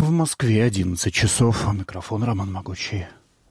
В Москве 11 часов. Микрофон Роман Могучий.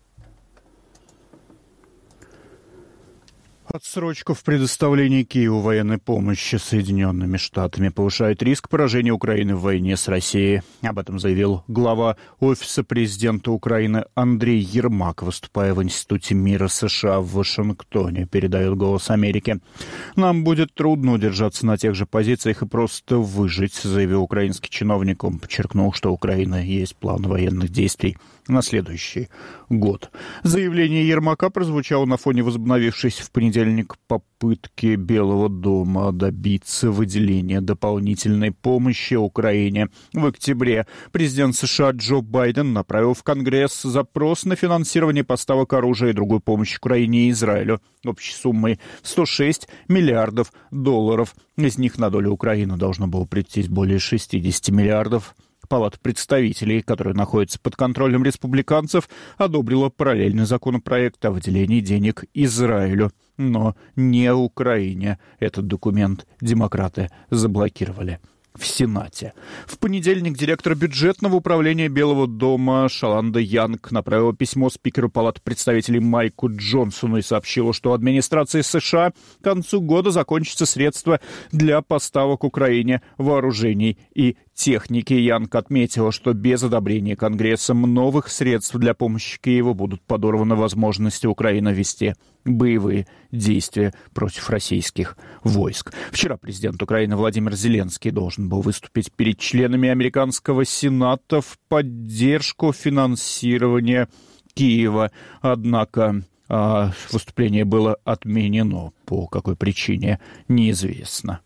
Отсрочку в предоставлении Киеву военной помощи Соединенными Штатами повышает риск поражения Украины в войне с Россией. Об этом заявил глава Офиса президента Украины Андрей Ермак, выступая в Институте мира США в Вашингтоне, передает «Голос Америки». «Нам будет трудно удержаться на тех же позициях и просто выжить», заявил украинский чиновник. Он подчеркнул, что у Украины есть план военных действий на следующий год. Заявление Ермака прозвучало на фоне возобновившейся в понедельник попытки Белого дома добиться выделения дополнительной помощи Украине. В октябре президент США Джо Байден направил в Конгресс запрос на финансирование поставок оружия и другой помощи Украине и Израилю общей суммой $106 миллиардов. Из них на долю Украины должно было прийти более 60 миллиардов. Палата представителей, которая находится под контролем республиканцев, одобрила параллельный законопроект о выделении денег Израилю, но не Украине. Этот документ демократы заблокировали в Сенате. В понедельник директор бюджетного управления Белого дома Шаланда Янг направила письмо спикеру Палаты представителей Майку Джонсону и сообщила, что администрации США к концу года закончатся средства для поставок Украине вооружений и техники. Янг отметила, что без одобрения Конгрессом новых средств для помощи Киеву будут подорваны возможности Украины вести боевые действия против российских войск. Вчера президент Украины Владимир Зеленский должен был выступить перед членами американского Сената в поддержку финансирования Киева. Однако выступление было отменено. По какой причине, неизвестно.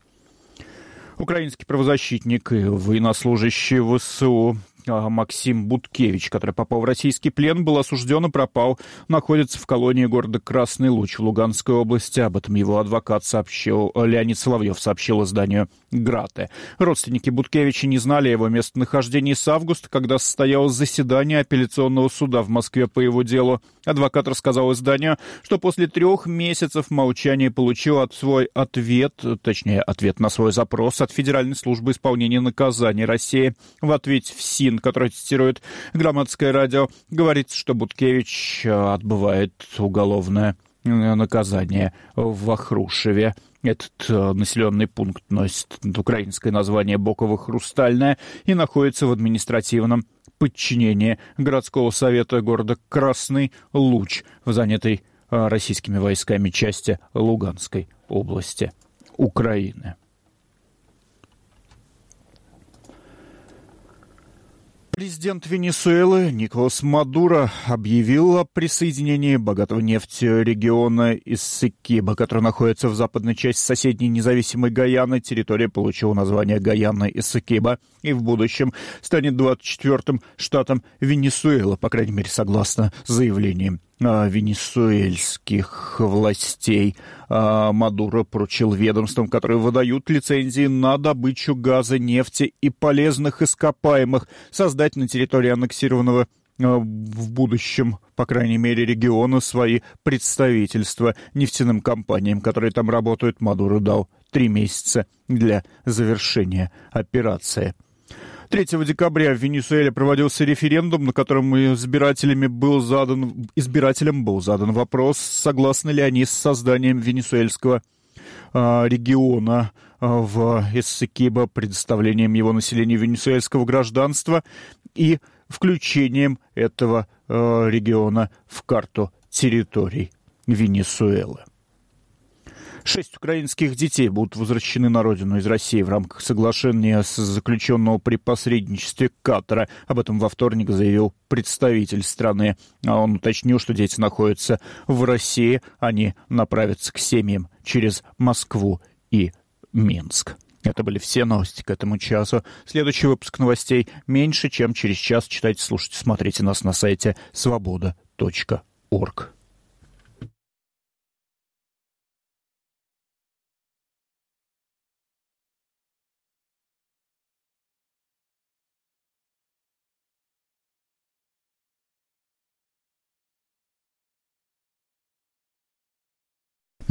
Украинский правозащитник и военнослужащий ВСУ Максим Буткевич, который попал в российский плен, был осужден и пропал, находится в колонии города Красный Луч в Луганской области. Об этом его адвокат сообщил, Леонид Соловьев сообщил изданию «Грате». Родственники Буткевича не знали о его местонахождении с августа, когда состоялось заседание апелляционного суда в Москве по его делу. Адвокат рассказал изданию, что после 3 месяцев молчания получил свой ответ на свой запрос от Федеральной службы исполнения наказаний России. В ответе в СИН, который цитирует Громадское радио, говорится, что Буткевич отбывает уголовное наказание в Вахрушеве. Этот населенный пункт носит украинское название Боково-Хрустальное и находится в административном подчинении городского совета города Красный Луч в занятой российскими войсками части Луганской области Украины. Президент Венесуэлы Николас Мадуро объявил о присоединении богатого нефтью региона Эссекиба, который находится в западной части соседней независимой Гайаны. Территория получила название Гайана Эссекиба и в будущем станет 24-м штатом Венесуэлы, по крайней мере, согласно заявлениям венесуэльских властей. Мадуро поручил ведомствам, которые выдают лицензии на добычу газа, нефти и полезных ископаемых, создать на территории аннексированного в будущем, по крайней мере, региона свои представительства. Нефтяным компаниям, которые там работают, Мадуро дал 3 месяца для завершения операции. 3 декабря в Венесуэле проводился референдум, на котором избирателям был задан вопрос, согласны ли они с созданием венесуэльского региона в Эссекибо, предоставлением его населению венесуэльского гражданства и включением этого региона в карту территорий Венесуэлы. 6 украинских детей будут возвращены на родину из России в рамках соглашения, заключенного при посредничестве Катара. Об этом во вторник заявил представитель страны. Он уточнил, что дети находятся в России. Они направятся к семьям через Москву и Минск. Это были все новости к этому часу. Следующий выпуск новостей меньше, чем через час. Читайте, слушайте, смотрите нас на сайте svoboda.org.